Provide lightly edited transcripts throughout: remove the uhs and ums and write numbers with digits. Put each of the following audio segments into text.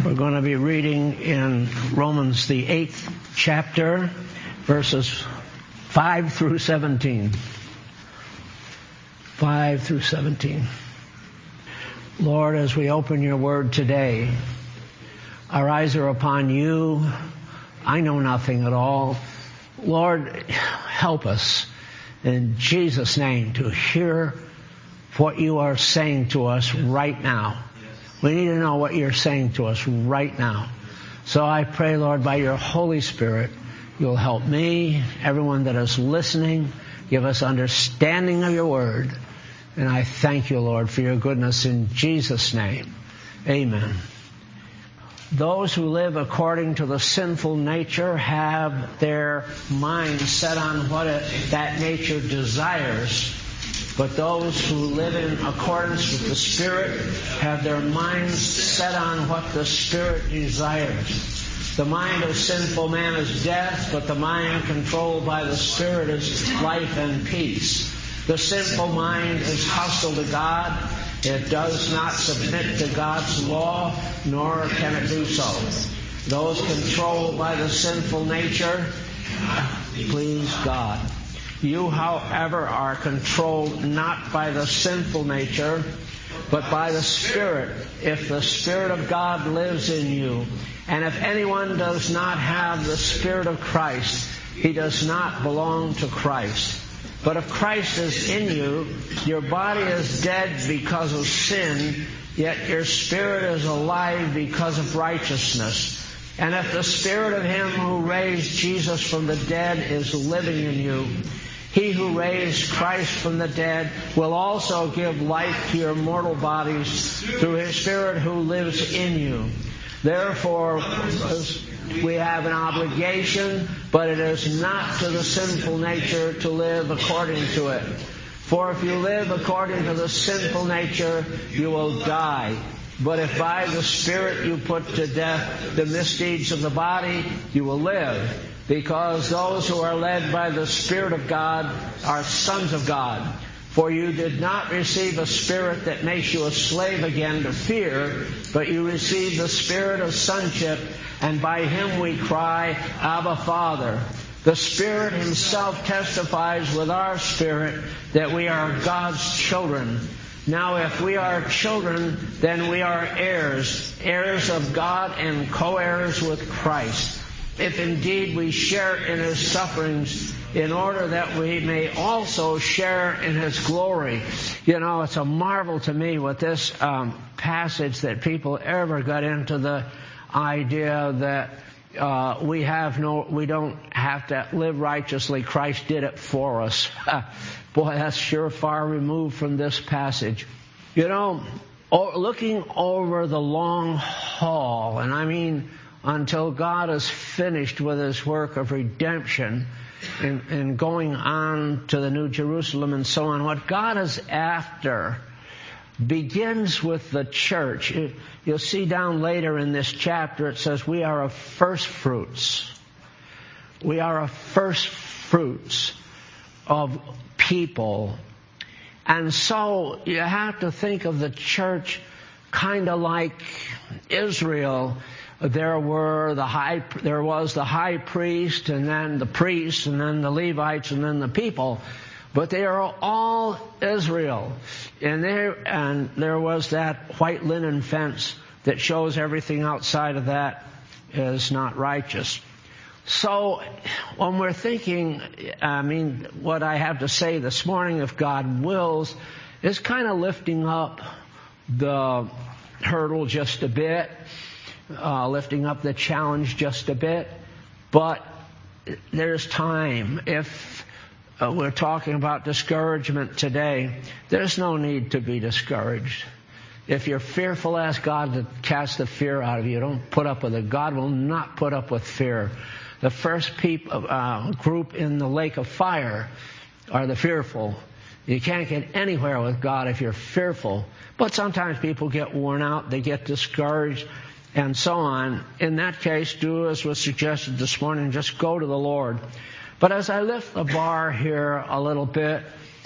We're going to be reading in Romans, the 8th chapter, verses 5 through 17. 5 through 17. Lord, as we open your word today, our eyes are upon you. I know nothing at all. Lord, help us in Jesus' name to hear what you are saying to us right now. We need to know what you're saying to us right now. So I pray, Lord, by your Holy Spirit, you'll help me, everyone that is listening, give us understanding of your word. And I thank you, Lord, for your goodness in Jesus' name. Amen. Those who live according to the sinful nature have their mind set on what that nature desires. But those who live in accordance with the Spirit have their minds set on what the Spirit desires. The mind of sinful man is death, but the mind controlled by the Spirit is life and peace. The sinful mind is hostile to God. It does not submit to God's law, nor can it do so. Those controlled by the sinful nature please God. You, however, are controlled not by the sinful nature, but by the Spirit, if the Spirit of God lives in you. And if anyone does not have the Spirit of Christ, he does not belong to Christ. But if Christ is in you, your body is dead because of sin, yet your spirit is alive because of righteousness. And if the Spirit of Him who raised Jesus from the dead is living in you, He who raised Christ from the dead will also give life to your mortal bodies through His Spirit who lives in you. Therefore, we have an obligation, but it is not to the sinful nature to live according to it. For if you live according to the sinful nature, you will die. But if by the Spirit you put to death the misdeeds of the body, you will live. Because those who are led by the Spirit of God are sons of God. For you did not receive a spirit that makes you a slave again to fear, but you received the Spirit of sonship, and by Him we cry, Abba, Father. The Spirit Himself testifies with our spirit that we are God's children. Now if we are children, then we are heirs, heirs of God and co-heirs with Christ. If indeed we share in His sufferings, in order that we may also share in His glory. You know, it's a marvel to me with this passage that people ever got into the idea that we don't have to live righteously. Christ did it for us. Boy, that's sure far removed from this passage. You know, looking over the long haul, and I mean until God is finished with His work of redemption and going on to the New Jerusalem and so on, what God is after begins with the church. You'll see down later in this chapter it says we are of first fruits. We are of first fruits of people. And so you have to think of the church kind of like Israel. There was the high priest, and then the priests, and then the Levites, and then the people. But they are all Israel. And there was that white linen fence that shows everything outside of that is not righteous. So when we're thinking, what I have to say this morning, if God wills, is kind of lifting up the hurdle just a bit. Lifting up the challenge just a bit. But there's time. If we're talking about discouragement today, there's no need to be discouraged. If you're fearful, ask God to cast the fear out of you. Don't put up with it. God will not put up with fear. The first group in the lake of fire are the fearful. You can't get anywhere with God if you're fearful. But sometimes people get worn out. They get discouraged. And so on. In that case, do as was suggested this morning, just go to the Lord. But as I lift the bar here a little bit,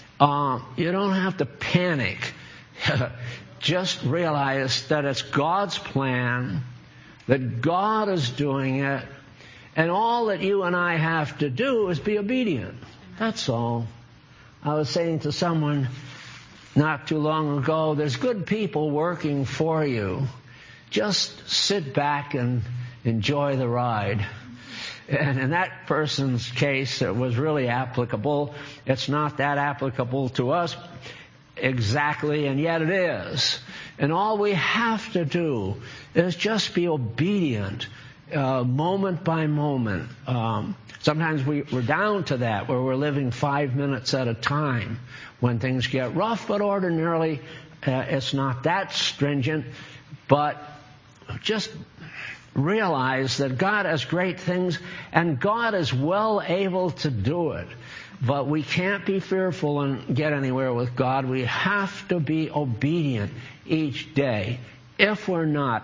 you don't have to panic. Just realize that it's God's plan that God is doing it, and all that you and I have to do is be obedient. That's all. I was saying to someone not too long ago, there's good people working for you. Just sit back and enjoy the ride. And in that person's case, it was really applicable. It's not that applicable to us exactly, and yet it is. And all we have to do is just be obedient, moment by moment. Sometimes we're down to that, where we're living 5 minutes at a time when things get rough, but ordinarily it's not that stringent. But just realize that God has great things, and God is well able to do it. But we can't be fearful and get anywhere with God. We have to be obedient each day. If we're not,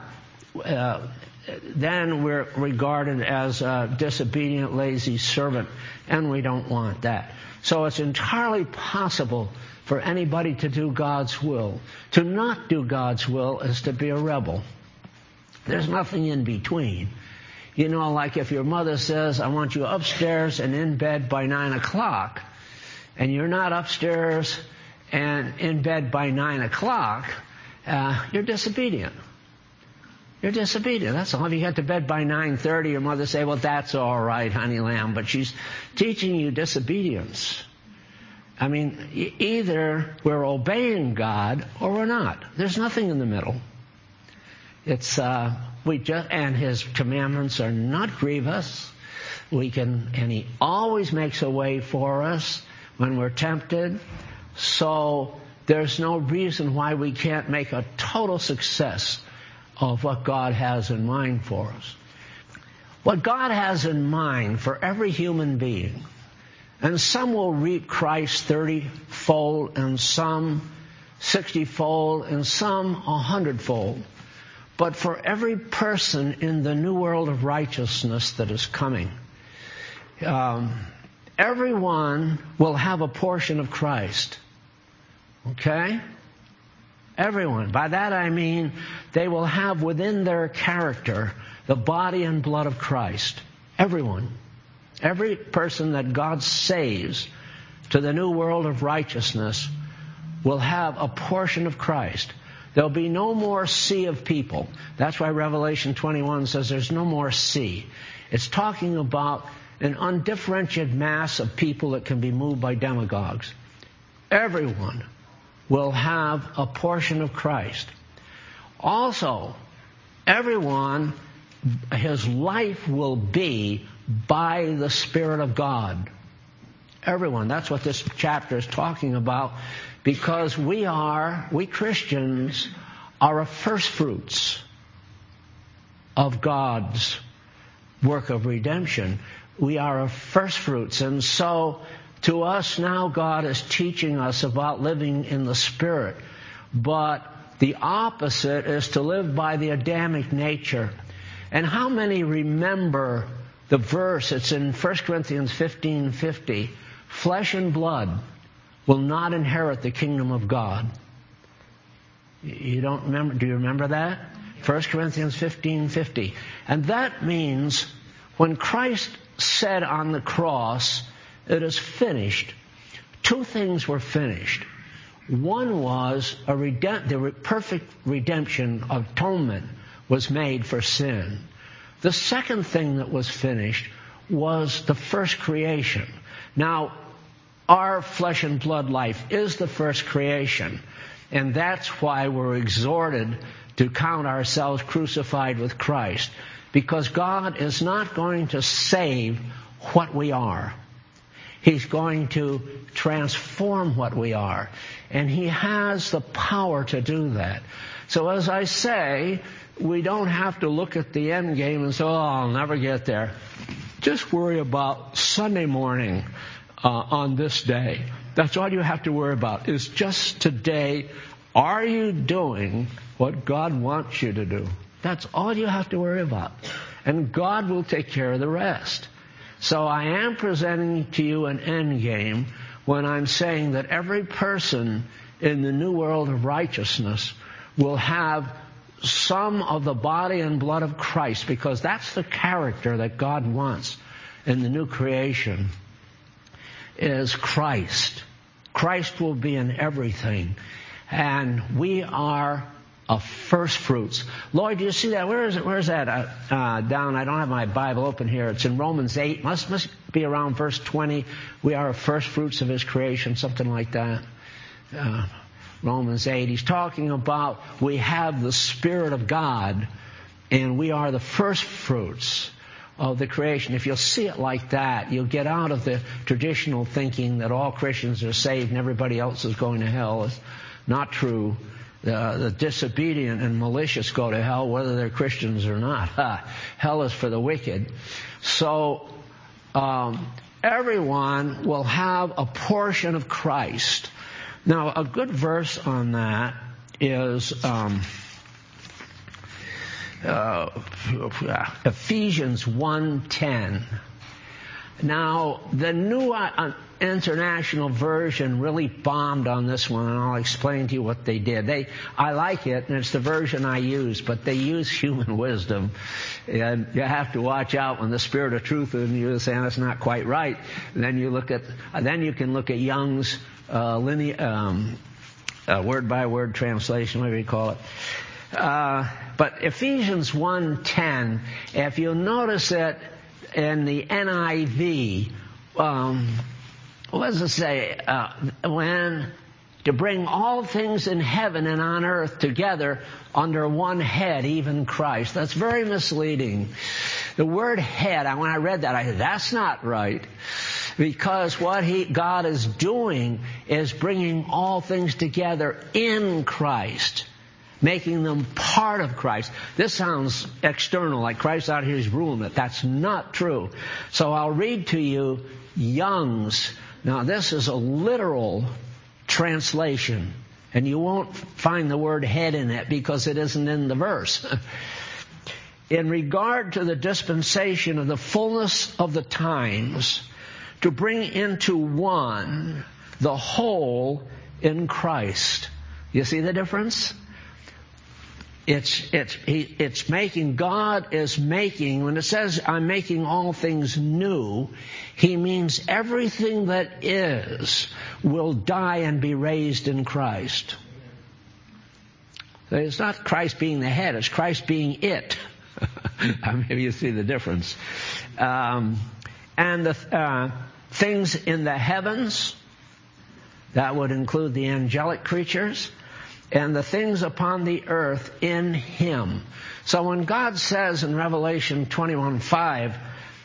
then we're regarded as a disobedient, lazy servant, and we don't want that. So it's entirely possible for anybody to do God's will. To not do God's will is to be a rebel. There's nothing in between. You know, like if your mother says, I want you upstairs and in bed by 9 o'clock, and you're not upstairs and in bed by 9 o'clock, you're disobedient. You're disobedient. That's all. If you get to bed by 9:30, your mother say, well, that's all right, honey lamb. But she's teaching you disobedience. I mean, either we're obeying God or we're not. There's nothing in the middle. It's and His commandments are not grievous. And He always makes a way for us when we're tempted. So there's no reason why we can't make a total success of what God has in mind for us. What God has in mind for every human being, and some will reap Christ 30-fold, and some 60-fold, and some 100-fold. But for every person in the new world of righteousness that is coming, everyone will have a portion of Christ. Okay? Everyone. By that I mean they will have within their character the body and blood of Christ. Everyone. Every person that God saves to the new world of righteousness will have a portion of Christ. There'll be no more sea of people. That's why Revelation 21 says there's no more sea. It's talking about an undifferentiated mass of people that can be moved by demagogues. Everyone will have a portion of Christ. Also, everyone, his life will be by the Spirit of God. Everyone. That's what this chapter is talking about, because we Christians are a first fruits of God's work of redemption. We are a first fruits. And so to us now God is teaching us about living in the Spirit. But the opposite is to live by the Adamic nature. And how many remember the verse? It's in 1 Corinthians 15:50. Flesh and blood will not inherit the kingdom of God. You don't remember? Do you remember that? 1 Corinthians 15:50. And that means when Christ said on the cross, it is finished, two things were finished. One was the perfect redemption, atonement was made for sin. The second thing that was finished was the first creation. Now, our flesh and blood life is the first creation, and that's why we're exhorted to count ourselves crucified with Christ, because God is not going to save what we are. He's going to transform what we are, and He has the power to do that. So as I say, we don't have to look at the end game and say, oh, I'll never get there. Just worry about Sunday morning on this day. That's all you have to worry about, is just today, are you doing what God wants you to do? That's all you have to worry about. And God will take care of the rest. So I am presenting to you an end game when I'm saying that every person in the new world of righteousness will have some of the body and blood of Christ, because that's the character that God wants in the new creation, is Christ. Christ will be in everything. And we are of first fruits. Lloyd, do you see that? Where is it? Where is that? Down. I don't have my Bible open here. It's in Romans 8. Must be around verse 20. We are of first fruits of His creation, something like that. Romans 8. He's talking about we have the Spirit of God, and we are the first fruits of the creation. If you'll see it like that, you'll get out of the traditional thinking that all Christians are saved and everybody else is going to hell. It's not true. The disobedient and malicious go to hell whether they're Christians or not. Hell is for the wicked. So everyone will have a portion of Christ. Now, a good verse on that is Ephesians 1:10. Now, the New International Version really bombed on this one, and I'll explain to you what they did. I like it, and it's the version I use, but they use human wisdom. And you have to watch out when the Spirit of truth in you is saying it's not quite right. Then you can look at Young's word-by-word translation, whatever you call it. But Ephesians 1:10, if you'll notice it in the NIV, what does it say? To bring all things in heaven and on earth together under one head, even Christ. That's very misleading. The word head, when I read that, I said, that's not right. Because what God is doing is bringing all things together in Christ, making them part of Christ. This sounds external, like Christ out here is ruling it. That's not true. So I'll read to you Young's. Now, this is a literal translation, and you won't find the word head in it because it isn't in the verse. In regard to the dispensation of the fullness of the times, to bring into one the whole in Christ. You see the difference? It's making, God is making, when it says I'm making all things new, He means everything that is will die and be raised in Christ. It's not Christ being the head, it's Christ being it. Maybe you see the difference. And the things in the heavens, that would include the angelic creatures, and the things upon the earth in Him. So when God says in Revelation 21:5,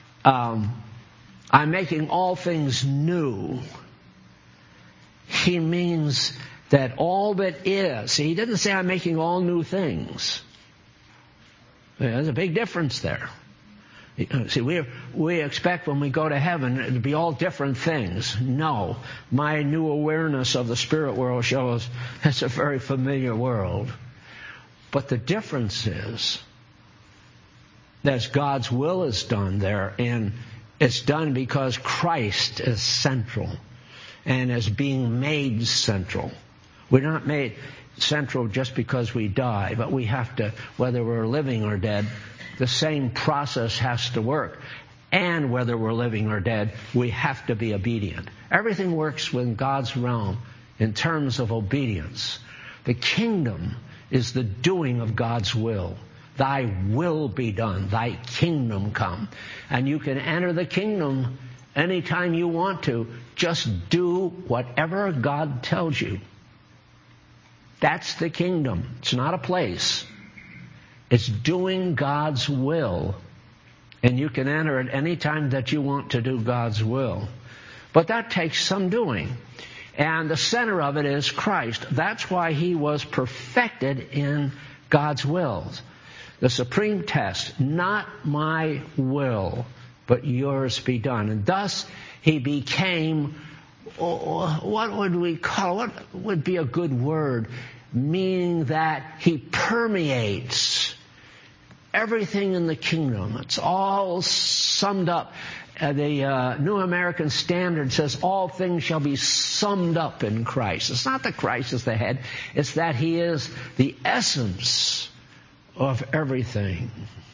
I'm making all things new, He means that all that is. See, He didn't say I'm making all new things. There's a big difference there. See, we expect when we go to heaven it to be all different things. No. My new awareness of the spirit world shows it's a very familiar world. But the difference is that God's will is done there, and it's done because Christ is central and is being made central. We're not made central just because we die, but we have to, whether we're living or dead, the same process has to work. And whether we're living or dead, we have to be obedient. Everything works within God's realm in terms of obedience. The kingdom is the doing of God's will. Thy will be done. Thy kingdom come. And you can enter the kingdom anytime you want to. Just do whatever God tells you. That's the kingdom. It's not a place. It's doing God's will. And you can enter at any time that you want to do God's will. But that takes some doing. And the center of it is Christ. That's why He was perfected in God's will. The supreme test, not my will, but yours be done. And thus He became, what would we call, what would be a good word? Meaning that He permeates everything in the kingdom. It's all summed up. The New American Standard says all things shall be summed up in Christ. It's not that Christ is the head. It's that He is the essence of everything.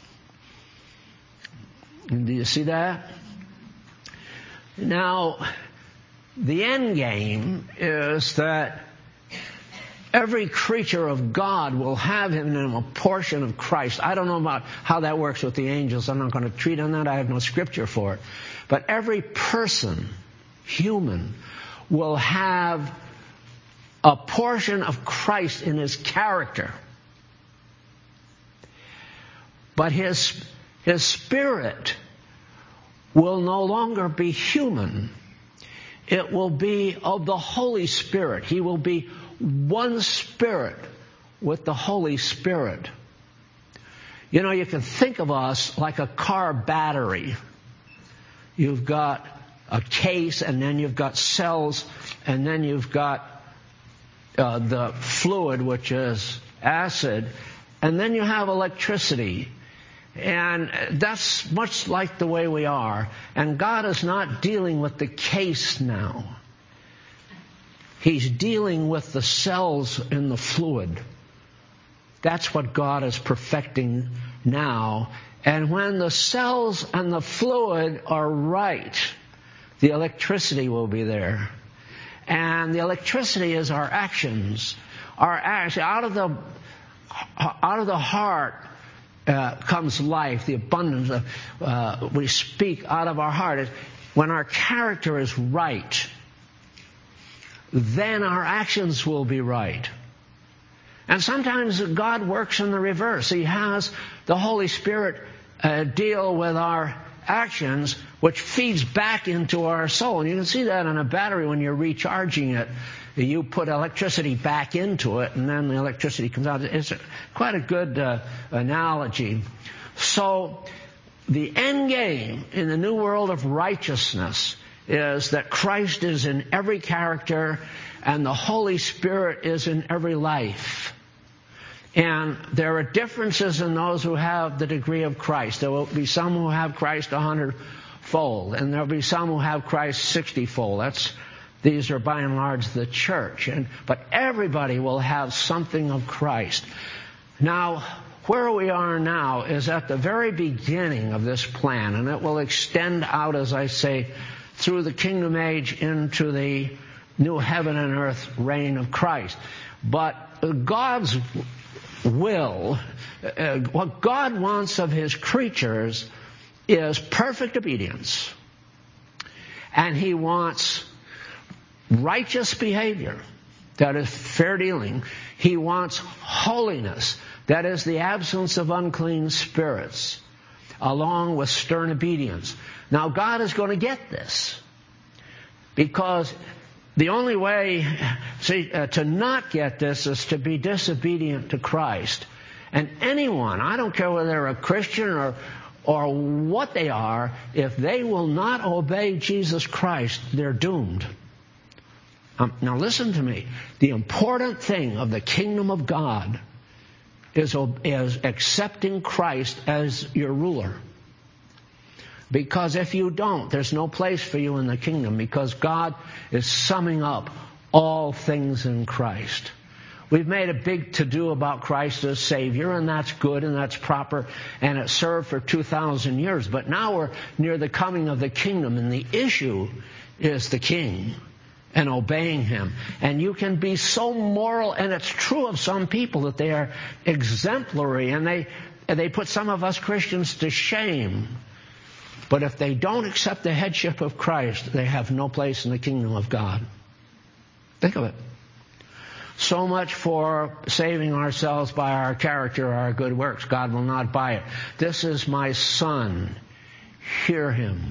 Do you see that? Now, the end game is that every creature of God will have in him a portion of Christ. I don't know about how that works with the angels. I'm not going to treat on that. I have no scripture for it. But every person, human, will have a portion of Christ in his character. But his spirit will no longer be human. It will be of the Holy Spirit. He will be one spirit with the Holy Spirit. You know, you can think of us like a car battery. You've got a case, and then you've got cells, and then you've got the fluid, which is acid, and then you have electricity. And that's much like the way we are. And God is not dealing with the case now. He's dealing with the cells in the fluid. That's what God is perfecting now. And when the cells and the fluid are right, the electricity will be there. And the electricity is our actions. Out of the heart comes life, the abundance of we speak out of our heart. When our character is right, then our actions will be right. And sometimes God works in the reverse. He has the Holy Spirit deal with our actions, which feeds back into our soul. And you can see that on a battery when you're recharging it. You put electricity back into it, and then the electricity comes out. It's quite a good analogy. So the end game in the new world of righteousness is that Christ is in every character and the Holy Spirit is in every life. And there are differences in those who have the degree of Christ. There will be some who have Christ 100-fold, and there will be some who have Christ 60-fold. These are by and large the church. But everybody will have something of Christ. Now, where we are now is at the very beginning of this plan, and it will extend out, as I say, through the kingdom age into the new heaven and earth reign of Christ. But God's will, what God wants of His creatures is perfect obedience. And He wants righteous behavior, that is fair dealing. He wants holiness, that is the absence of unclean spirits, along with stern obedience. Now God is going to get this, because the only way to not get this is to be disobedient to Christ. And anyone, I don't care whether they're a Christian or what they are, if they will not obey Jesus Christ, they're doomed. Now listen to me. The important thing of the kingdom of God is accepting Christ as your ruler. Because if you don't, there's no place for you in the kingdom, because God is summing up all things in Christ. We've made a big to-do about Christ as Savior, and that's good and that's proper, and it served for 2,000 years. But now we're near the coming of the kingdom, and the issue is the King and obeying Him. And you can be so moral, and it's true of some people that they are exemplary, and they put some of us Christians to shame. But if they don't accept the headship of Christ, they have no place in the kingdom of God. Think of it. So much for saving ourselves by our character or our good works. God will not buy it. This is my son. Hear him.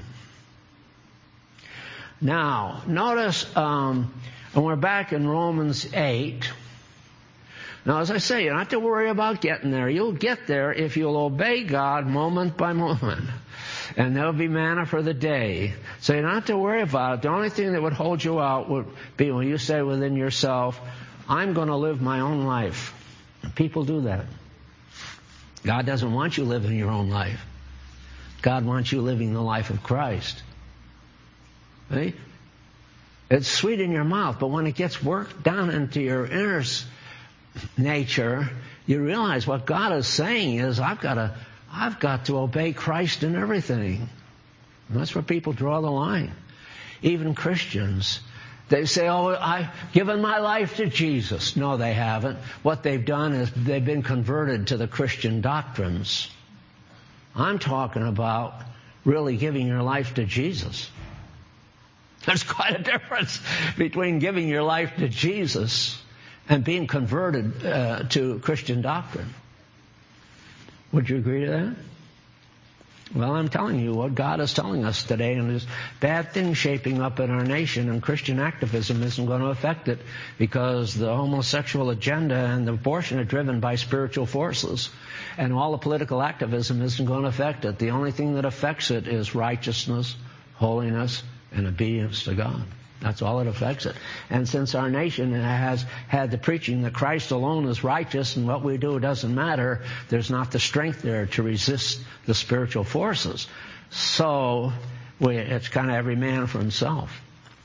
Now, notice, and we're back in Romans 8. Now, as I say, you don't have to worry about getting there. You'll get there if you'll obey God moment by moment. And there'll be manna for the day. So you don't have to worry about it. The only thing that would hold you out would be when you say within yourself, I'm going to live my own life. People do that. God doesn't want you living your own life. God wants you living the life of Christ. Right? It's sweet in your mouth, but when it gets worked down into your nature, you realize what God is saying is, I've got to obey Christ in everything. And that's where people draw the line. Even Christians, they say, I've given my life to Jesus. No, they haven't. What they've done is they've been converted to the Christian doctrines. I'm talking about really giving your life to Jesus. There's quite a difference between giving your life to Jesus and being converted to Christian doctrine. Would you agree to that? Well, I'm telling you what God is telling us today, and there's bad things shaping up in our nation, and Christian activism isn't going to affect it because the homosexual agenda and the abortion are driven by spiritual forces, and all the political activism isn't going to affect it. The only thing that affects it is righteousness, holiness, and obedience to God. That's all that affects it. And since our nation has had the preaching that Christ alone is righteous and what we do doesn't matter, there's not the strength there to resist the spiritual forces. So it's kind of every man for himself.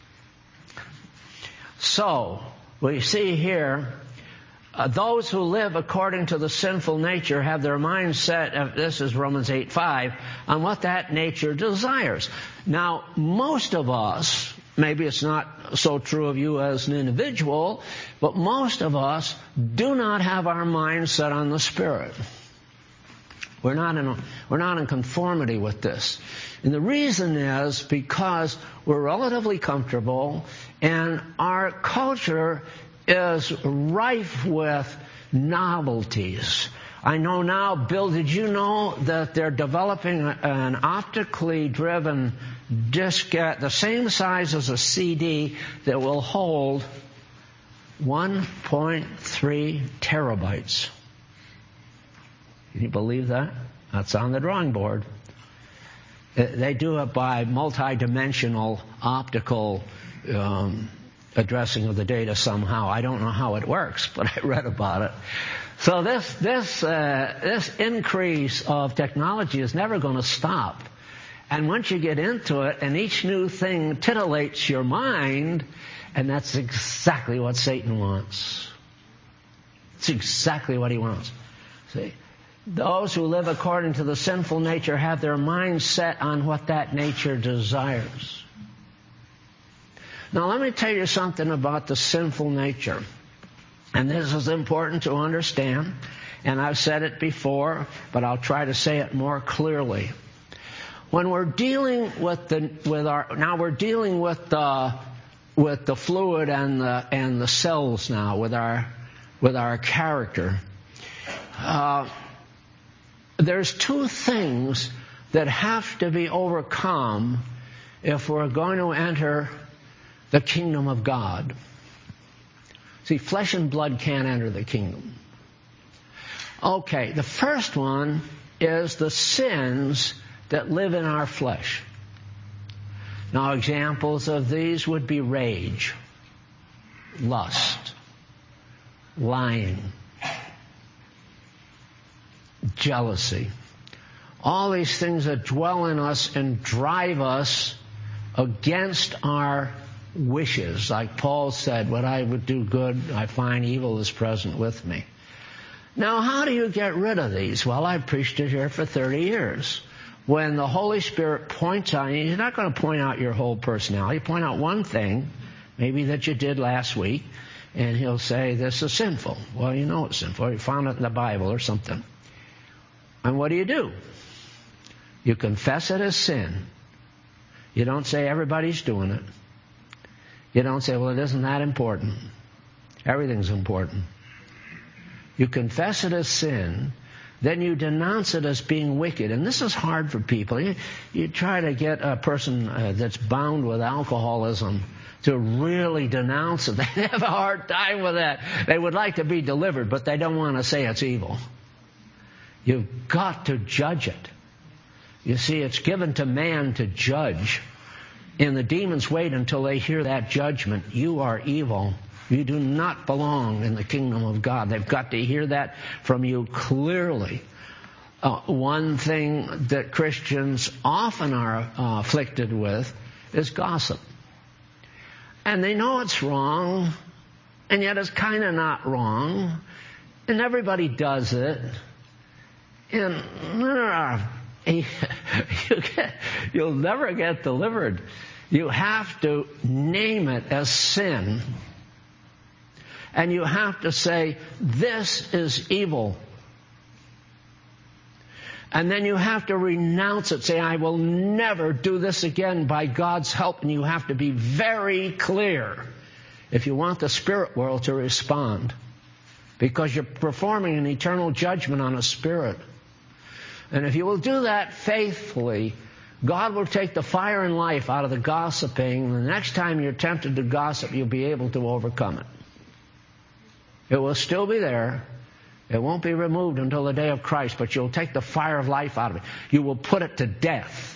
So we see here, those who live according to the sinful nature have their minds set, this is Romans 8:5, on what that nature desires. Now, most of us, maybe it's not so true of you as an individual, but most of us do not have our minds set on the Spirit. We're not in conformity with this. And the reason is because we're relatively comfortable and our culture is rife with novelties. I know now, Bill, did you know that they're developing an optically driven diskette, the same size as a CD, that will hold 1.3 terabytes? Can you believe that? That's on the drawing board. They do it by multi-dimensional optical addressing of the data somehow. I don't know how it works, but I read about it. So this increase of technology is never going to stop. And once you get into it, and each new thing titillates your mind, and that's exactly what Satan wants. It's exactly what he wants. See, those who live according to the sinful nature have their minds set on what that nature desires. Now, let me tell you something about the sinful nature. And this is important to understand. And I've said it before, but I'll try to say it more clearly. When we're dealing with the fluid and the cells now, with our character, there's two things that have to be overcome if we're going to enter the kingdom of God. See, flesh and blood can't enter the kingdom. Okay, the first one is the sins that live in our flesh. Now, examples of these would be rage, lust, lying, jealousy. All these things that dwell in us and drive us against our wishes. Like Paul said, what I would do good, I find evil is present with me. Now, how do you get rid of these? Well, I've preached it here for 30 years. When the Holy Spirit points out, He's not going to point out your whole personality. Point out one thing, maybe that you did last week, and He'll say, this is sinful. Well, you know it's sinful. You found it in the Bible or something. And what do? You confess it as sin. You don't say everybody's doing it. You don't say, well, it isn't that important. Everything's important. You confess it as sin, then you denounce it as being wicked. And this is hard for people. You try to get a person that's bound with alcoholism to really denounce it. They have a hard time with that. They would like to be delivered, but they don't want to say it's evil. You've got to judge it. You see, it's given to man to judge. And the demons wait until they hear that judgment. You are evil. You do not belong in the kingdom of God. They've got to hear that from you clearly. One thing that Christians often are afflicted with is gossip. And they know it's wrong, and yet it's kind of not wrong. And everybody does it. And you'll never get delivered. You have to name it as sin. And you have to say, this is evil. And then you have to renounce it. Say, I will never do this again by God's help. And you have to be very clear if you want the spirit world to respond. Because you're performing an eternal judgment on a spirit. And if you will do that faithfully, God will take the fire and life out of the gossiping. And the next time you're tempted to gossip, you'll be able to overcome it. It will still be there. It won't be removed until the day of Christ, but you'll take the fire of life out of it. You will put it to death.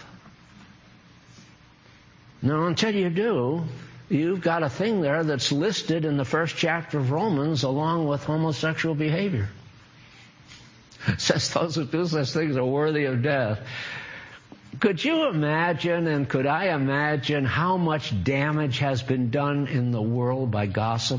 Now, until you do, you've got a thing there that's listed in the first chapter of Romans along with homosexual behavior. It says those who do such things are worthy of death. Could you imagine, and could I imagine, how much damage has been done in the world by gossip?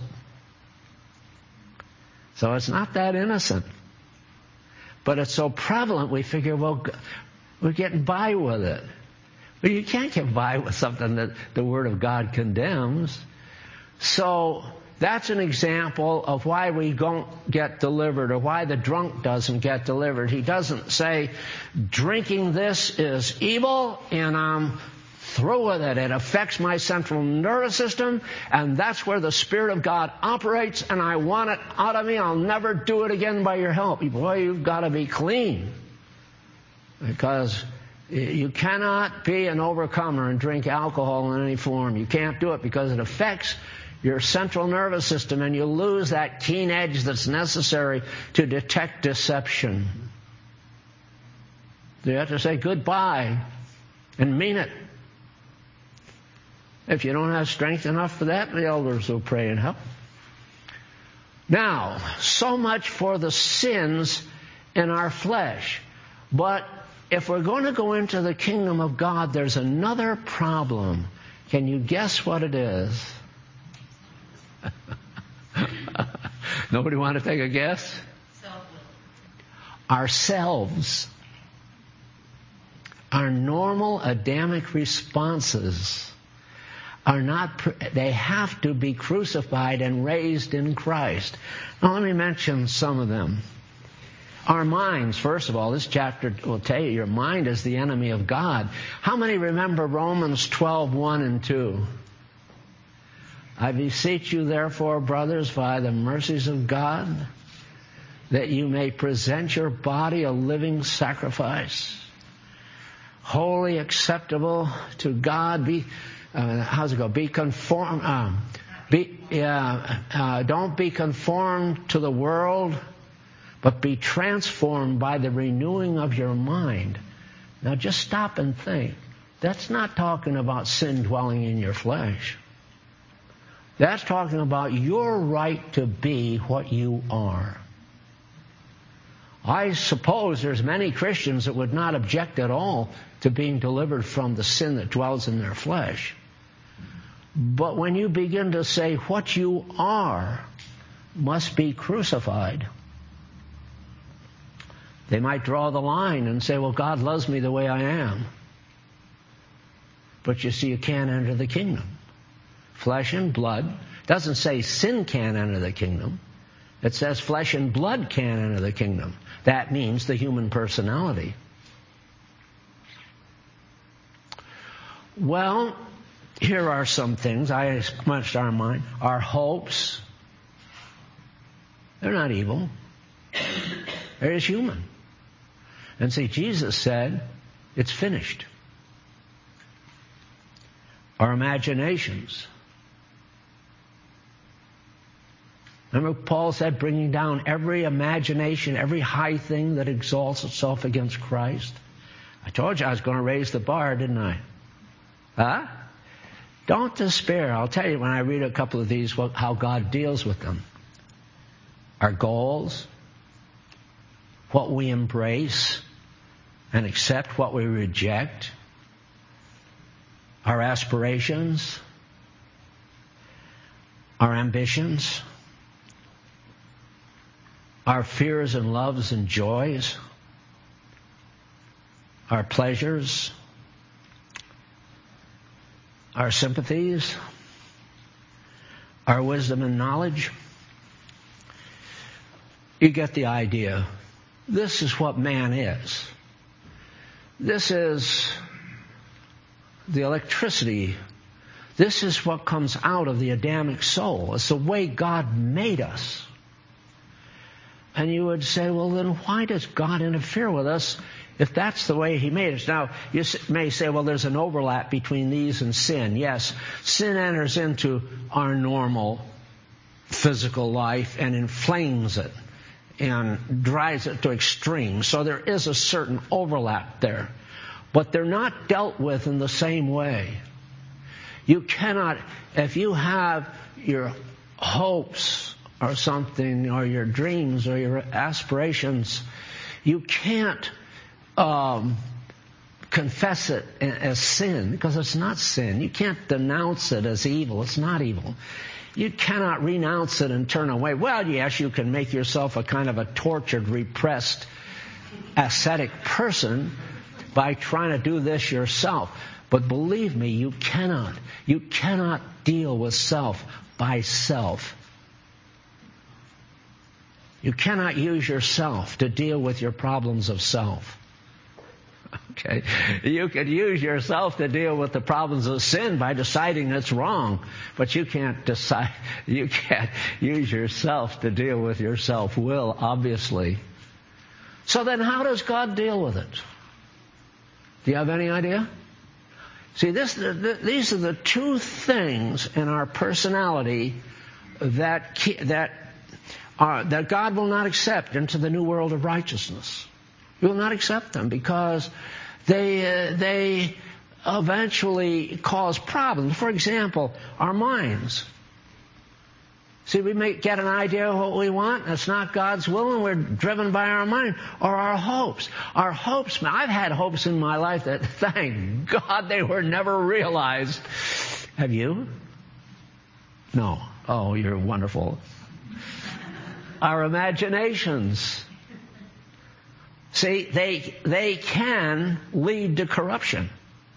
So it's not that innocent. But it's so prevalent, we figure, well, we're getting by with it. But you can't get by with something that the Word of God condemns. So that's an example of why we don't get delivered, or why the drunk doesn't get delivered. He doesn't say, drinking this is evil and I'm through with it. It affects my central nervous system, and that's where the Spirit of God operates, and I want it out of me. I'll never do it again by your help. Boy, you've got to be clean. Because you cannot be an overcomer and drink alcohol in any form. You can't do it because it affects your central nervous system, and you lose that keen edge that's necessary to detect deception. You have to say goodbye and mean it. If you don't have strength enough for that, the elders will pray and help. Now, so much for the sins in our flesh. But if we're going to go into the kingdom of God, there's another problem. Can you guess what it is? Nobody want to take a guess? Ourselves. Our normal Adamic responses are not, they have to be crucified and raised in Christ. Now let me mention some of them. Our minds, first of all, this chapter will tell you your mind is the enemy of God. How many remember Romans 12:1 and 2? I beseech you therefore, brothers, by the mercies of God, that you may present your body a living sacrifice, wholly acceptable to God. How's it go? Be conformed. Don't be conformed to the world, but be transformed by the renewing of your mind. Now just stop and think. That's not talking about sin dwelling in your flesh. That's talking about your right to be what you are. I suppose there's many Christians that would not object at all to being delivered from the sin that dwells in their flesh. But when you begin to say what you are must be crucified, they might draw the line and say, well, God loves me the way I am. But you see, you can't enter the kingdom. Flesh and blood. Doesn't say sin can't enter the kingdom. It says flesh and blood can't enter the kingdom. That means the human personality. Well, here are some things. I munched our mind. Our hopes. They're not evil. They're just human. And see, Jesus said, it's finished. Our imaginations. Remember Paul said, bringing down every imagination, every high thing that exalts itself against Christ. I told you I was going to raise the bar, didn't I? Huh? Don't despair. I'll tell you when I read a couple of these how God deals with them. Our goals, what we embrace and accept, what we reject, our aspirations, our ambitions, our fears and loves and joys, our pleasures, our sympathies, our wisdom and knowledge. You get the idea. This is what man is. This is the electricity. This is what comes out of the Adamic soul. It's the way God made us. And you would say, well, then why does God interfere with us if that's the way He made us? Now, you may say, well, there's an overlap between these and sin. Yes, sin enters into our normal physical life and inflames it and drives it to extremes. So there is a certain overlap there. But they're not dealt with in the same way. You cannot, if you have your hopes or something, or your dreams or your aspirations, you can't confess it as sin, because it's not sin. You can't denounce it as evil. It's not evil. You cannot renounce it and turn away. Well, yes, you can make yourself a kind of a tortured, repressed, ascetic person by trying to do this yourself. But believe me, you cannot. You cannot deal with self by self. You cannot use yourself to deal with your problems of self. Okay? You can use yourself to deal with the problems of sin by deciding it's wrong, but you can't use yourself to deal with your self-will, obviously. So then how does God deal with it? Do you have any idea? See, these are the two things in our personality that God will not accept into the new world of righteousness. He will not accept them because they eventually cause problems. For example, our minds. See, we may get an idea of what we want, and it's not God's will, and we're driven by our mind. Or our hopes. Our hopes, I've had hopes in my life that, thank God, they were never realized. Have you? No. Oh, you're wonderful. Our imaginations. See, they can lead to corruption.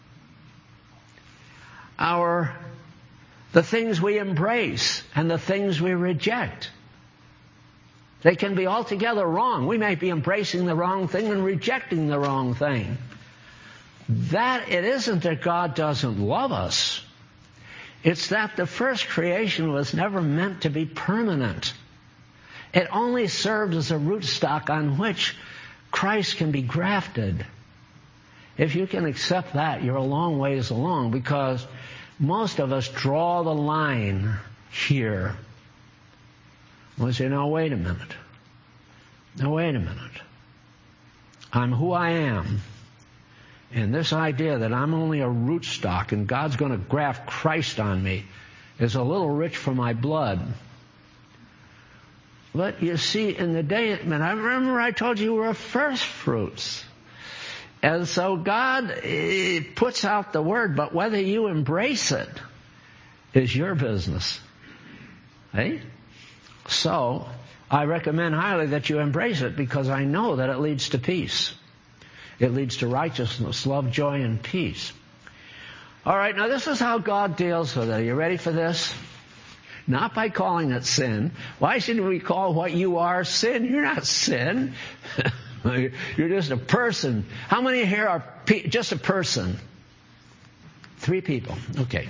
The things we embrace and the things we reject, they can be altogether wrong. We may be embracing the wrong thing and rejecting the wrong thing. That it isn't that God doesn't love us. It's that the first creation was never meant to be permanent. It only served as a rootstock on which Christ can be grafted. If you can accept that, you're a long ways along, because most of us draw the line here. We'll say, now wait a minute. Now wait a minute. I'm who I am. And this idea that I'm only a rootstock and God's going to graft Christ on me is a little rich for my blood. But you see, in the day, I remember I told you we're first fruits. And so God puts out the word, but whether you embrace it is your business. Hey? So I recommend highly that you embrace it, because I know that it leads to peace. It leads to righteousness, love, joy, and peace. All right, now this is how God deals with it. Are you ready for this? Not by calling it sin. Why should we call what you are sin? You're not sin. You're just a person. How many here are just a person? 3 people. Okay.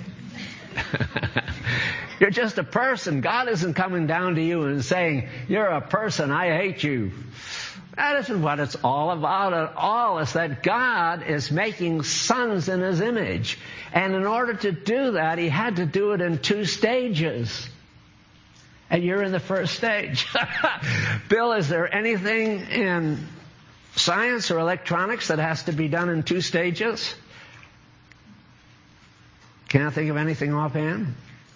You're just a person. God isn't coming down to you and saying, you're a person, I hate you. That isn't what it's all about at all. It's that God is making sons in His image. And in order to do that, He had to do it in 2 stages. And you're in the first stage. Bill, is there anything in science or electronics that has to be done in 2 stages? Can't think of anything offhand?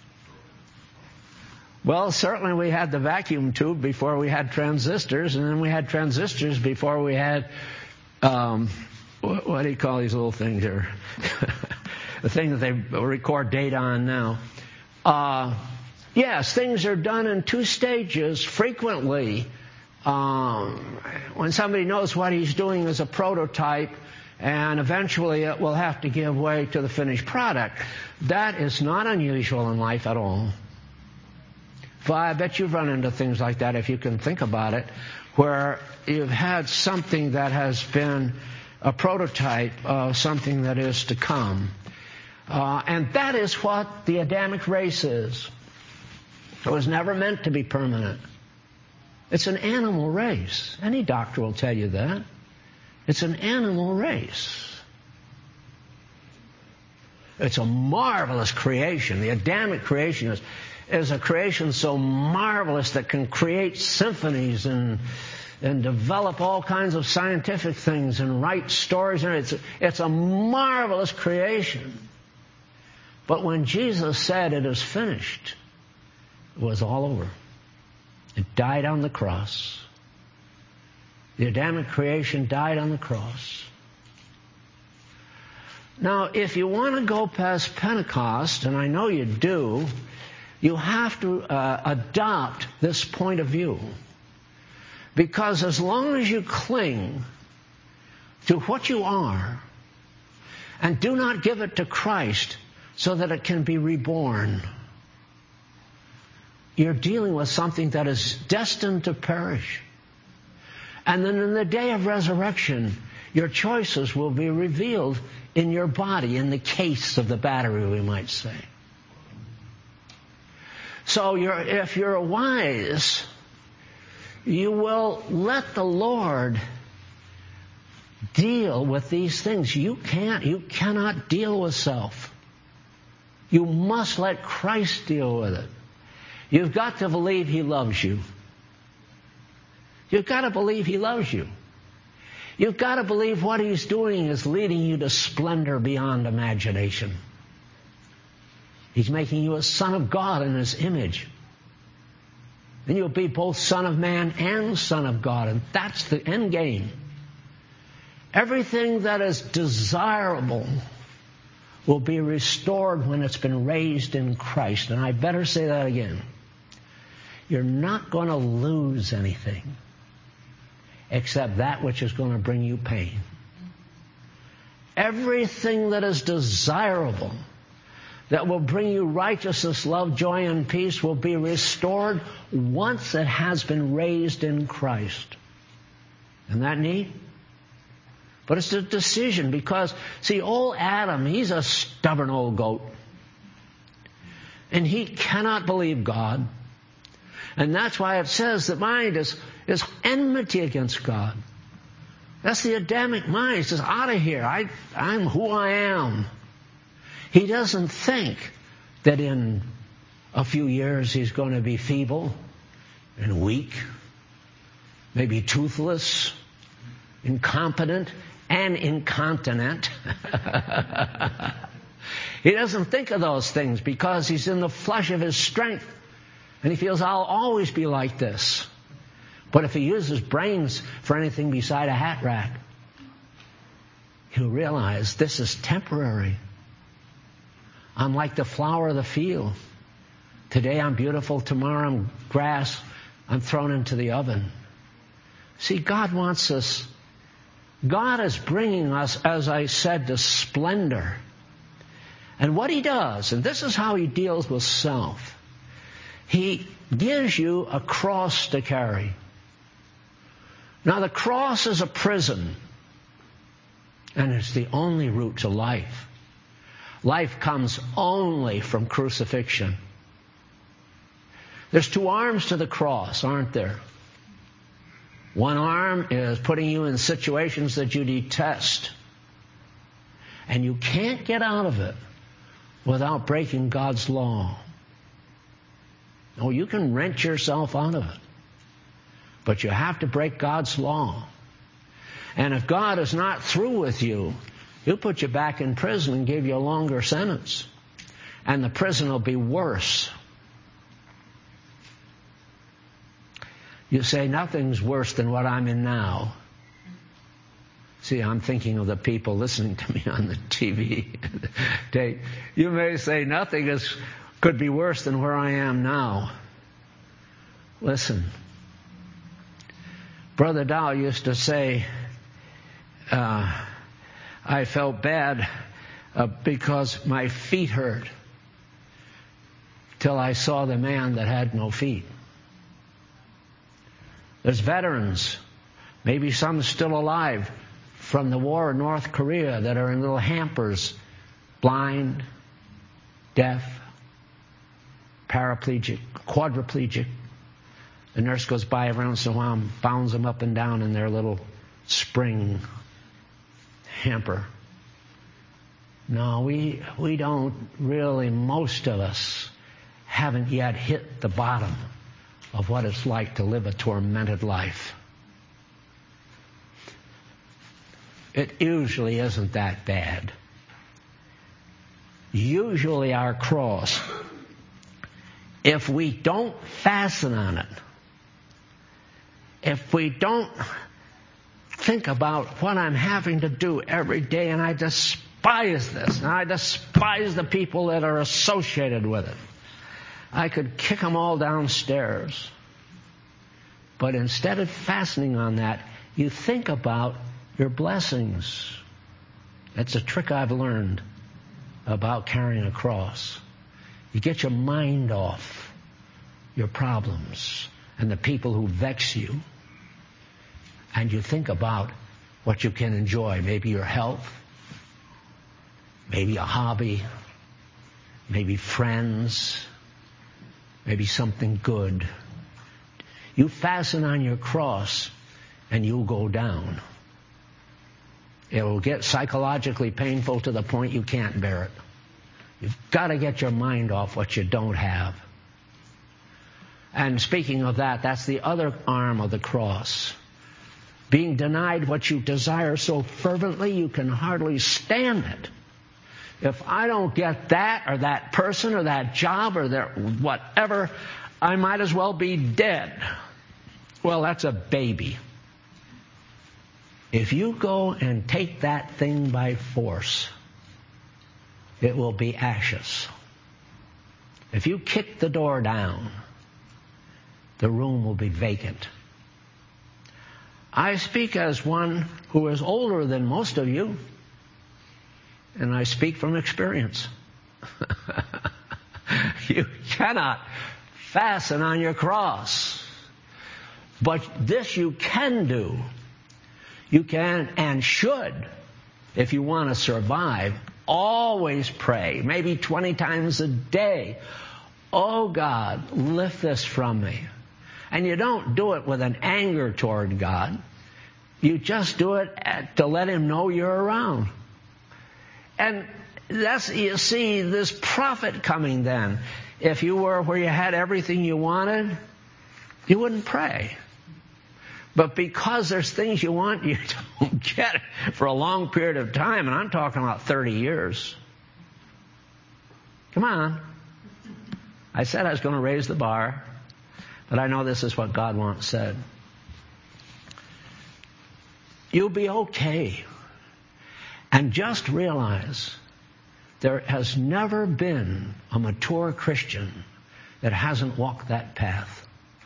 Well, certainly we had the vacuum tube before we had transistors, and then we had transistors before we had, what do you call these little things here? The thing that they record data on now. Yes, things are done in 2 stages frequently when somebody knows what he's doing as a prototype, and eventually it will have to give way to the finished product. That is not unusual in life at all. Well, I bet you've run into things like that, if you can think about it, where you've had something that has been a prototype of something that is to come. And that is what the Adamic race is. It was never meant to be permanent. It's an animal race. Any doctor will tell you that. It's an animal race. It's a marvelous creation. The Adamic creation is a creation so marvelous that can create symphonies and develop all kinds of scientific things and write stories. It's a marvelous creation. But when Jesus said it is finished, it was all over. It died on the cross. The Adamic creation died on the cross. Now, if you want to go past Pentecost, and I know you do, you have to adopt this point of view. Because as long as you cling to what you are and do not give it to Christ so that it can be reborn, you're dealing with something that is destined to perish. And then in the day of resurrection, your choices will be revealed in your body, in the case of the battery, we might say. So if you're wise, you will let the Lord deal with these things. You cannot deal with self. You must let Christ deal with it. You've got to believe He loves you. You've got to believe He loves you. You've got to believe what He's doing is leading you to splendor beyond imagination. He's making you a son of God in His image. Then you'll be both son of man and son of God, and that's the end game. Everything that is desirable will be restored when it's been raised in Christ. And I better say that again. You're not going to lose anything except that which is going to bring you pain. Everything that is desirable, that will bring you righteousness, love, joy, and peace, will be restored once it has been raised in Christ. Isn't that neat? But it's a decision because, see, old Adam, he's a stubborn old goat. And he cannot believe God. And that's why it says the mind is enmity against God. That's the Adamic mind. It says, out of here. I'm who I am. He doesn't think that in a few years he's going to be feeble and weak, maybe toothless, incompetent, and incontinent. He doesn't think of those things because he's in the flush of his strength. And he feels, I'll always be like this. But if he uses brains for anything beside a hat rack, he'll realize this is temporary. I'm like the flower of the field. Today I'm beautiful, tomorrow I'm grass, I'm thrown into the oven. See, God wants us. God is bringing us, as I said, to splendor. And what He does, and this is how He deals with self, He gives you a cross to carry. Now, the cross is a prison, and it's the only route to life. Life comes only from crucifixion. There's two arms to the cross, aren't there? One arm is putting you in situations that you detest. And you can't get out of it without breaking God's law. No, you can wrench yourself out of it. But you have to break God's law. And if God is not through with you, He'll put you back in prison and give you a longer sentence. And the prison will be worse. You say, nothing's worse than what I'm in now. See, I'm thinking of the people listening to me on the TV. You may say, nothing could be worse than where I am now. Listen, Brother Dow used to say, I felt bad because my feet hurt till I saw the man that had no feet. There's veterans, maybe some still alive, from the war in North Korea that are in little hampers, blind, deaf, paraplegic, quadriplegic. The nurse goes by every once in a while and bounds them up and down in their little spring hamper. No, we don't really, most of us haven't yet hit the bottom of what it's like to live a tormented life. It usually isn't that bad. Usually our cross, if we don't fasten on it, if we don't think about what I'm having to do every day, and I despise this, and I despise the people that are associated with it, I could kick them all downstairs. But instead of fastening on that, you think about your blessings. That's a trick I've learned about carrying a cross. You get your mind off your problems and the people who vex you, and you think about what you can enjoy. Maybe your health, maybe a hobby, maybe friends, maybe something good. You fasten on your cross and you'll go down. It will get psychologically painful to the point you can't bear it. You've got to get your mind off what you don't have. And speaking of that, that's the other arm of the cross. Being denied what you desire so fervently you can hardly stand it. If I don't get that or that person or that job or that whatever, I might as well be dead. Well, that's a baby. If you go and take that thing by force, it will be ashes. If you kick the door down, the room will be vacant. I speak as one who is older than most of you, and I speak from experience. You cannot fasten on your cross. But this you can do. You can and should, if you want to survive, always pray, maybe 20 times a day. Oh God, lift this from me. And you don't do it with an anger toward God. You just do it to let Him know you're around. And that's, you see, this prophet coming then. If you were where you had everything you wanted, you wouldn't pray. But because there's things you want, you don't get it for a long period of time. And I'm talking about 30 years. Come on. I said I was going to raise the bar. But I know this is what God once said. You'll be okay. And just realize there has never been a mature Christian that hasn't walked that path.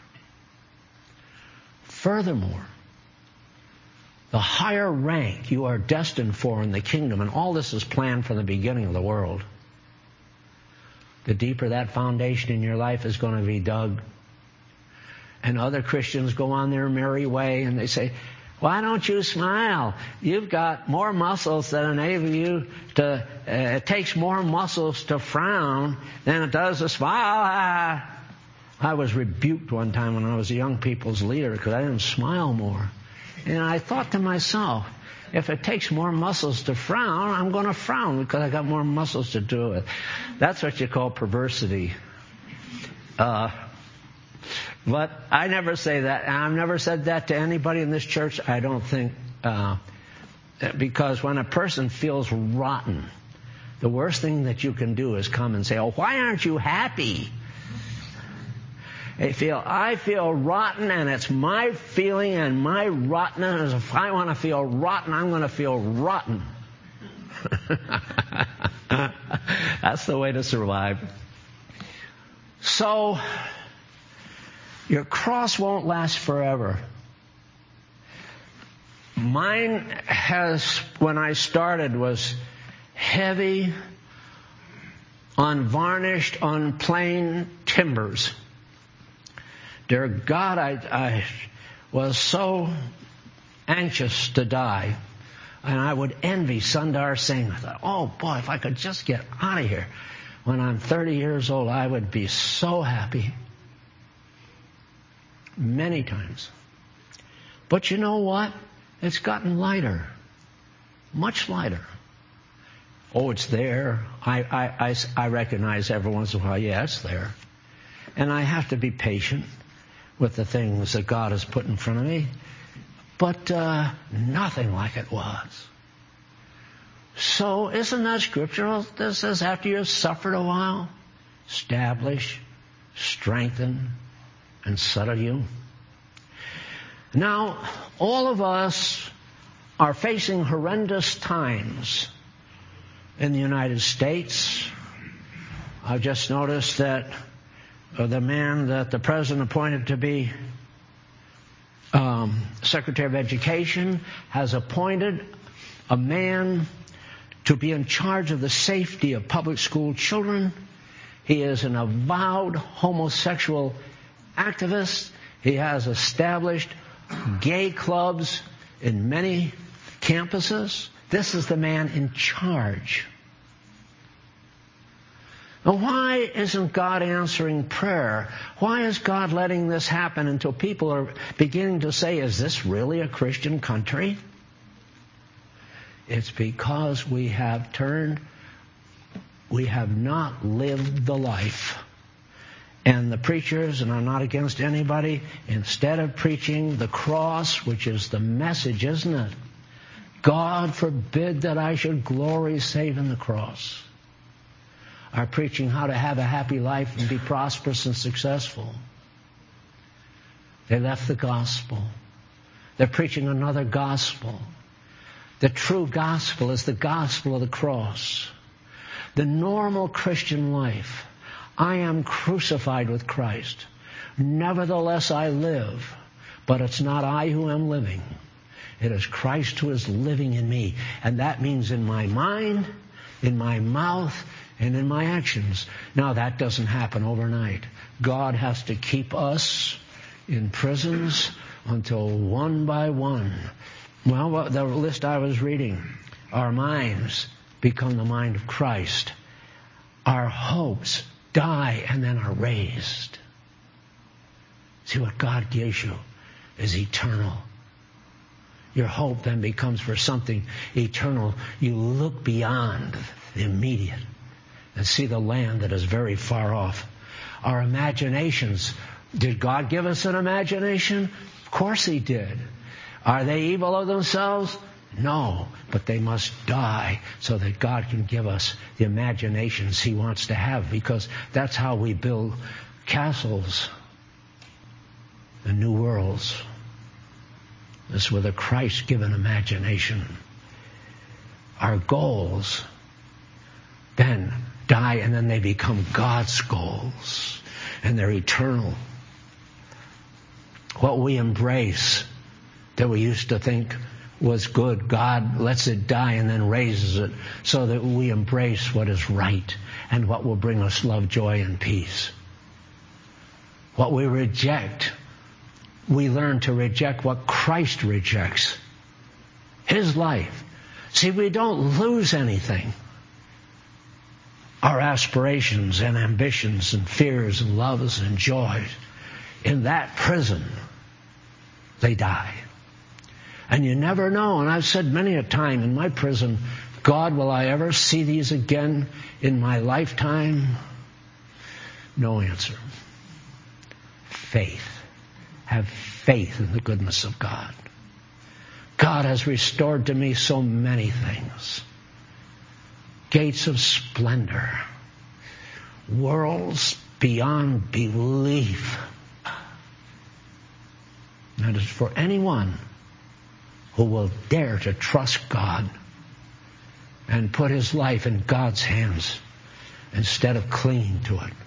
Furthermore, the higher rank you are destined for in the kingdom, and all this is planned from the beginning of the world, the deeper that foundation in your life is going to be dug. And other Christians go on their merry way and they say, why don't you smile? You've got more muscles that enable you to, it takes more muscles to frown than it does to smile. I was rebuked one time when I was a young people's leader because I didn't smile more. And I thought to myself, if it takes more muscles to frown, I'm going to frown because I got more muscles to do it. That's what you call perversity. But I never say that. And I've never said that to anybody in this church, I don't think. Because when a person feels rotten, the worst thing that you can do is come and say, oh, why aren't you happy? I feel rotten, and it's my feeling and my rottenness. If I want to feel rotten, I'm going to feel rotten. That's the way to survive. So, your cross won't last forever. Mine when I started, was heavy, unvarnished, unplaned timbers. Dear God, I was so anxious to die. And I would envy Sundar Singh. I thought, oh boy, if I could just get out of here. When I'm 30 years old, I would be so happy. Many times. But you know what? It's gotten lighter. Much lighter. Oh, it's there. I recognize every once in a while, yeah, it's there. And I have to be patient with the things that God has put in front of me. But nothing like it was. So isn't that scriptural? This says after you've suffered a while, establish, strengthen, and settle you. Now, all of us are facing horrendous times in the United States. I've just noticed that the man that the president appointed to be Secretary of Education has appointed a man to be in charge of the safety of public school children. He is an avowed homosexual activist. He has established gay clubs in many campuses. This is the man in charge. Now, why isn't God answering prayer? Why is God letting this happen until people are beginning to say, is this really a Christian country? It's because we have not lived the life. And the preachers, and I'm not against anybody, instead of preaching the cross, which is the message, isn't it? God forbid that I should glory save in the cross. Are preaching how to have a happy life and be prosperous and successful. They left the gospel. They're preaching another gospel. The true gospel is the gospel of the cross. The normal Christian life. I am crucified with Christ. Nevertheless I live, but it's not I who am living. It is Christ who is living in me. And that means in my mind, in my mouth, and in my actions. Now, that doesn't happen overnight. God has to keep us in prisons until one by one. Well, the list I was reading, our minds become the mind of Christ. Our hopes die and then are raised. See, what God gives you is eternal. Your hope then becomes for something eternal. You look beyond the immediate and see the land that is very far off. Our imaginations. Did God give us an imagination? Of course He did. Are they evil of themselves? No, but they must die so that God can give us the imaginations He wants to have, because that's how we build castles and new worlds. It's with a Christ-given imagination. Our goals then die, and then they become God's goals, and they're eternal. What we embrace that we used to think was good, God lets it die and then raises it so that we embrace what is right and what will bring us love, joy, and peace. What we reject, we learn to reject what Christ rejects. His life. See, we don't lose anything. Our aspirations and ambitions and fears and loves and joys, in that prison, they die. And you never know. And I've said many a time in my prison, God, will I ever see these again in my lifetime? No answer. Faith. Have faith in the goodness of God. God has restored to me so many things. Gates of splendor. Worlds beyond belief. That is for anyone who will dare to trust God and put his life in God's hands instead of clinging to it.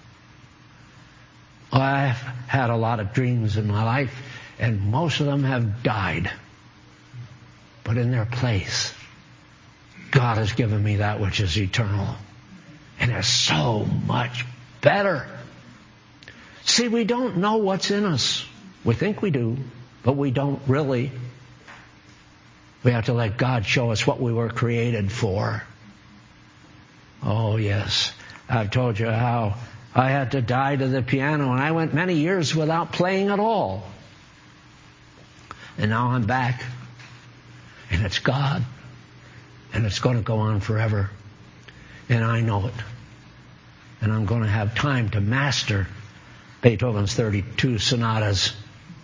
I've had a lot of dreams in my life, and most of them have died. But in their place, God has given me that which is eternal. And it's so much better. See, we don't know what's in us. We think we do, but we don't really. We have to let God show us what we were created for. Oh, yes. I've told you how I had to die to the piano, and I went many years without playing at all. And now I'm back. And it's God. And it's going to go on forever. And I know it. And I'm going to have time to master Beethoven's 32 sonatas.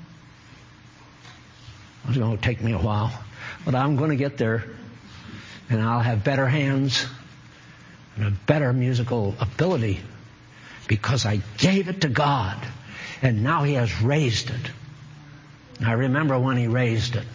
It's going to take me a while. But I'm going to get there. And I'll have better hands and a better musical ability because I gave it to God. And now He has raised it. I remember when He raised it.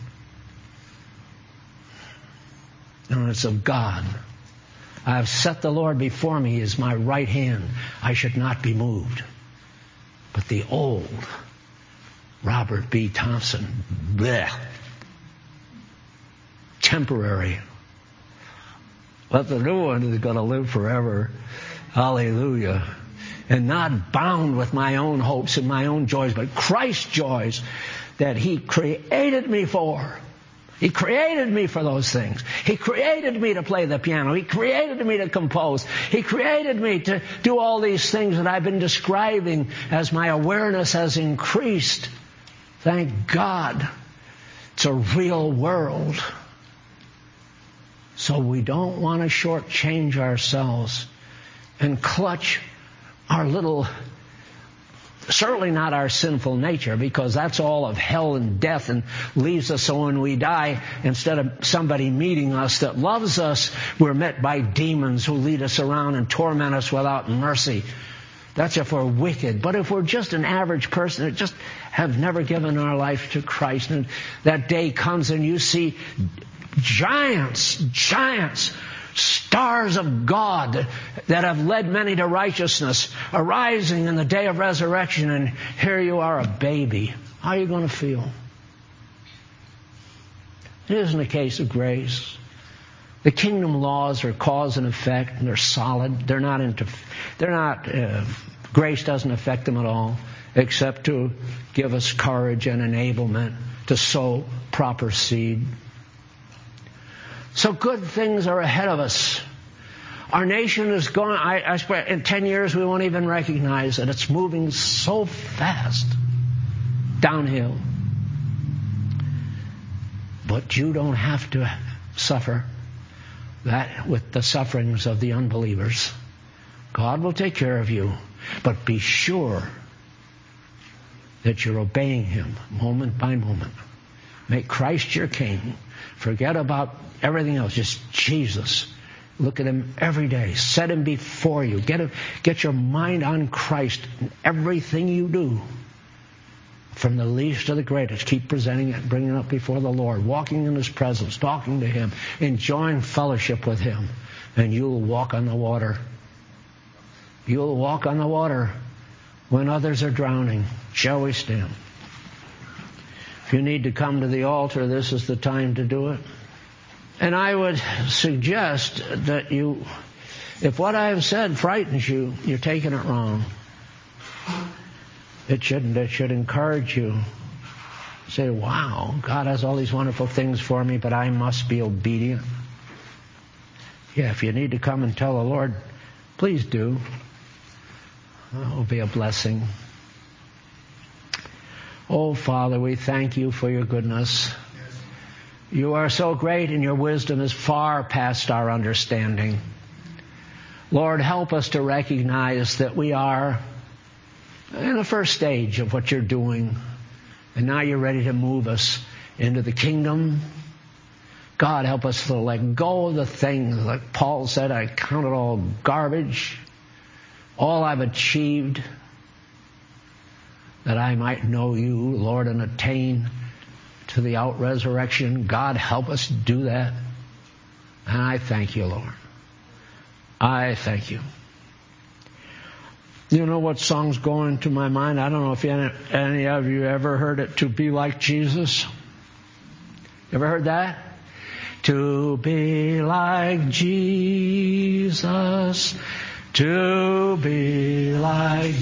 And it's of God. I have set the Lord before me as my right hand. I should not be moved. But the old Robert B. Thompson, bleh, temporary. But the new one is going to live forever. Hallelujah. And not bound with my own hopes and my own joys, but Christ's joys that He created me for. He created me for those things. He created me to play the piano. He created me to compose. He created me to do all these things that I've been describing as my awareness has increased. Thank God. It's a real world. So we don't want to shortchange ourselves and clutch our little, certainly not our sinful nature, because that's all of hell and death and leaves us so when we die, instead of somebody meeting us that loves us, we're met by demons who lead us around and torment us without mercy. That's if we're wicked. But if we're just an average person that just have never given our life to Christ, and that day comes and you see giants, stars of God that have led many to righteousness arising in the day of resurrection, and here you are, a baby. How are you going to feel? It isn't a case of grace. The kingdom laws are cause and effect, and they're solid. Grace doesn't affect them at all, except to give us courage and enablement to sow proper seed. So good things are ahead of us. Our nation is going, I swear, in 10 years we won't even recognize it. It's moving so fast downhill. But you don't have to suffer that with the sufferings of the unbelievers. God will take care of you. But be sure that you're obeying Him moment by moment. Make Christ your King. Forget about everything else. Just Jesus. Look at Him every day. Set Him before you. Get your mind on Christ in everything you do. From the least to the greatest. Keep presenting it, bringing it up before the Lord. Walking in His presence. Talking to Him. Enjoying fellowship with Him. And you'll walk on the water. You'll walk on the water when others are drowning. Shall we stand? If you need to come to the altar, this is the time to do it. And I would suggest that if what I have said frightens you, you're taking it wrong. It shouldn't. It should encourage you. Say, wow, God has all these wonderful things for me, but I must be obedient. Yeah, if you need to come and tell the Lord, please do. That will be a blessing. Oh, Father, we thank You for Your goodness. You are so great, and Your wisdom is far past our understanding. Lord, help us to recognize that we are in the first stage of what You're doing, and now You're ready to move us into the kingdom. God, help us to let go of the things, like Paul said, I count it all garbage, all I've achieved, that I might know You, Lord, and attain to the out-resurrection. God, help us do that. And I thank You, Lord. I thank You. You know what song's going to my mind? I don't know if any of you ever heard it, To Be Like Jesus. You ever heard that? to be like Jesus, to be like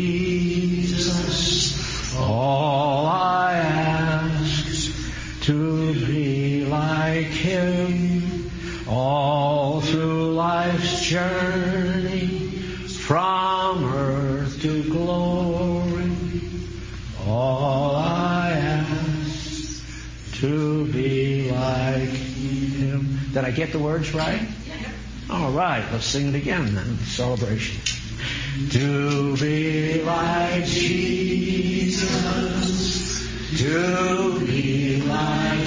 Jesus. All I ask, to be like Him, all through life's journey, from earth to glory. All I ask, to be like Him. Did I get the words right? All right, let's sing it again then. Celebration. To be like Jesus, to be like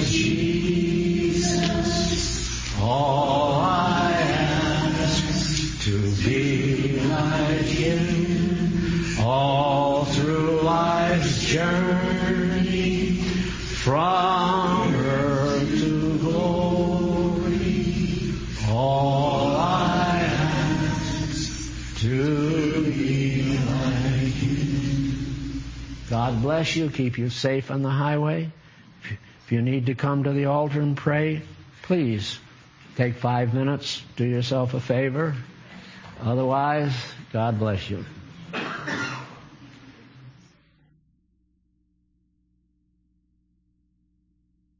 Jesus. All I ask, to be like Him, all through life's journey, from earth to glory. All I ask, to be like Him. God bless you. Keep you safe on the highway. If you need to come to the altar and pray, please take 5 minutes. Do yourself a favor. Otherwise, God bless you.